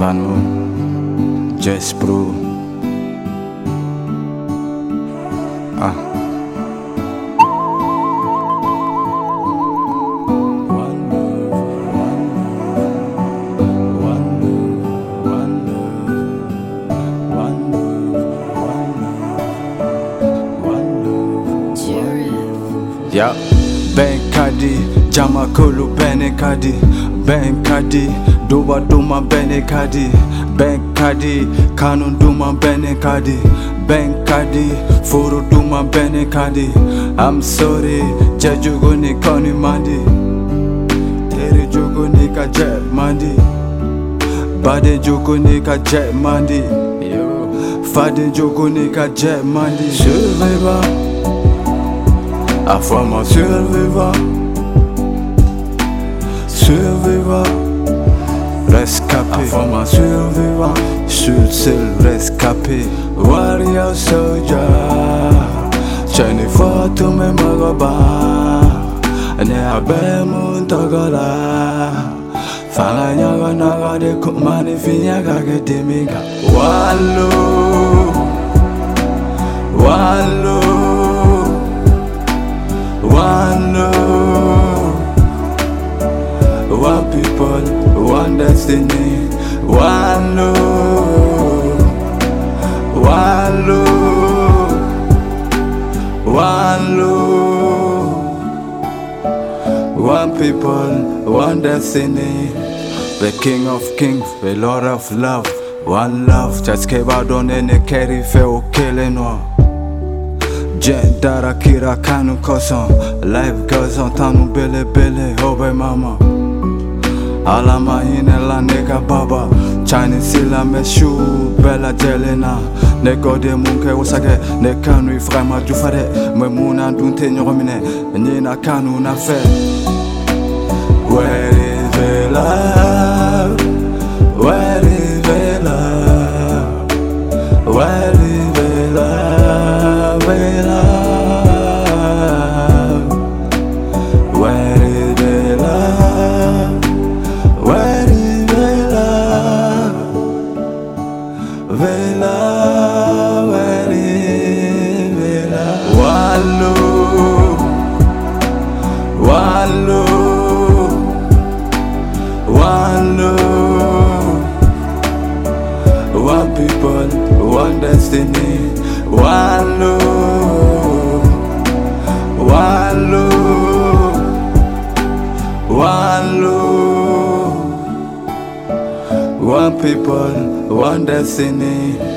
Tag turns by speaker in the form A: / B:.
A: Van Moon, Jess Pro.
B: Yeah, Ben Kadi, Jamakulu Bene Kadi, Ben Kadi, Duba Duma Bene Kadi, Ben Kadi, Kanun Duma Bene Kadi, Ben Kadi, Furu Duma Bene Kadi. I'm sorry, Jajuguni Koni Mandi, Teri Juguni Ka Jet Mandi, Bade Juguni Ka Jet Mandi, Fade Juguni Ka Jet Mandi. Survivor. Afro survivor, survivor, rescapé. Afro survivor, Schulzel rescapé. Warrior soldier, Chani foto me magaba, ne abe muntagala. Fala nyaga naga de kumani finyaga gedemiga. Wallo, wallo. One love, one people, one destiny. One love, one love, one love, one people, one destiny. The King of Kings, the Lord of Love. One love, just keep out on any carry fail killing one. Dara kira kanu koson, life goes on tanu bele bele hobe mama. Alama hine la nega baba, Chinese sila me shu bela jelena. Nego de munke wasage, ne kanu iframa jufare. Me muna dunte nyomine, nina kanu na fe. Where is the love? Where is the love? Where is the love? One people, one destiny. One love, one love, one love. One people, one destiny.